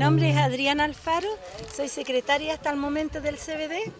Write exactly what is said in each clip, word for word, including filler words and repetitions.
nombre es Adriana Alfaro, soy secretaria hasta el momento del C B D.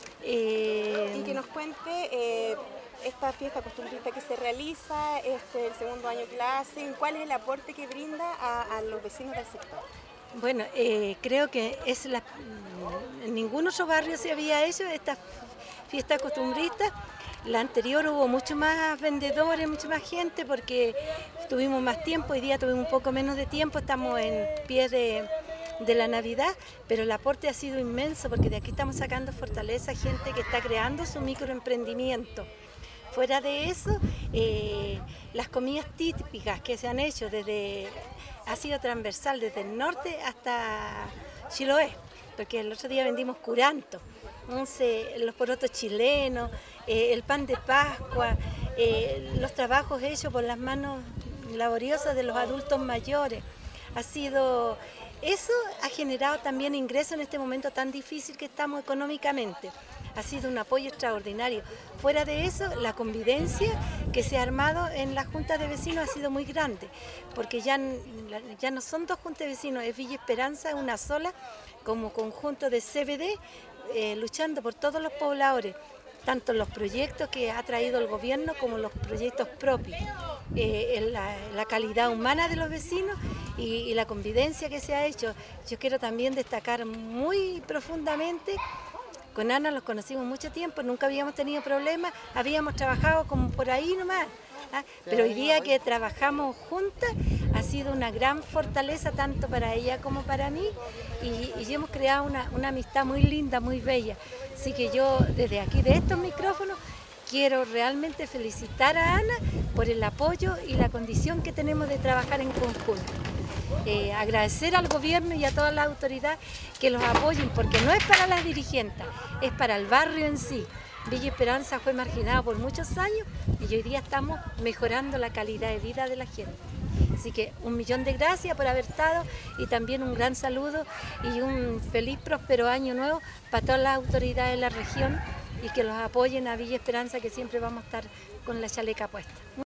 Eh... Y que nos cuente eh, esta fiesta costumbrista que se realiza, este el segundo año clase, ¿cuál es el aporte que brinda a, a los vecinos del sector? Bueno, eh, creo que es la, en ningún otro barrio se había hecho esta fiesta costumbrista. La anterior hubo mucho más vendedores, mucha más gente porque tuvimos más tiempo, hoy día tuvimos un poco menos de tiempo, estamos en pie de, de la Navidad, pero el aporte ha sido inmenso porque de aquí estamos sacando fortaleza, gente que está creando su microemprendimiento. Fuera de eso, eh, las comidas típicas que se han hecho desde, ha sido transversal desde el norte hasta Chiloé, porque el otro día vendimos curanto, los porotos chilenos, eh, el pan de Pascua, eh, los trabajos hechos por las manos laboriosas de los adultos mayores. Ha sido, eso ha generado también ingresos en este momento tan difícil que estamos económicamente. Ha sido un apoyo extraordinario. Fuera de eso, la convivencia que se ha armado en las juntas de vecinos ha sido muy grande, porque ya, ya no son dos juntas de vecinos, es Villa Esperanza, una sola, como conjunto de C B D, eh, luchando por todos los pobladores, tanto los proyectos que ha traído el gobierno como los proyectos propios, eh, la, la calidad humana de los vecinos y, y la convivencia que se ha hecho. Yo quiero también destacar muy profundamente. Con Ana los conocimos mucho tiempo, nunca habíamos tenido problemas, habíamos trabajado como por ahí nomás, ¿ah? Pero hoy día que trabajamos juntas ha sido una gran fortaleza tanto para ella como para mí y, y hemos creado una, una amistad muy linda, muy bella. Así que yo desde aquí, de estos micrófonos, quiero realmente felicitar a Ana por el apoyo y la condición que tenemos de trabajar en conjunto. Eh, agradecer al gobierno y a todas las autoridades que los apoyen, porque no es para las dirigentes, es para el barrio en sí. Villa Esperanza fue marginado por muchos años y hoy día estamos mejorando la calidad de vida de la gente. Así que un millón de gracias por haber estado y también un gran saludo y un feliz, próspero año nuevo para todas las autoridades de la región y que los apoyen a Villa Esperanza, que siempre vamos a estar con la chaleca puesta.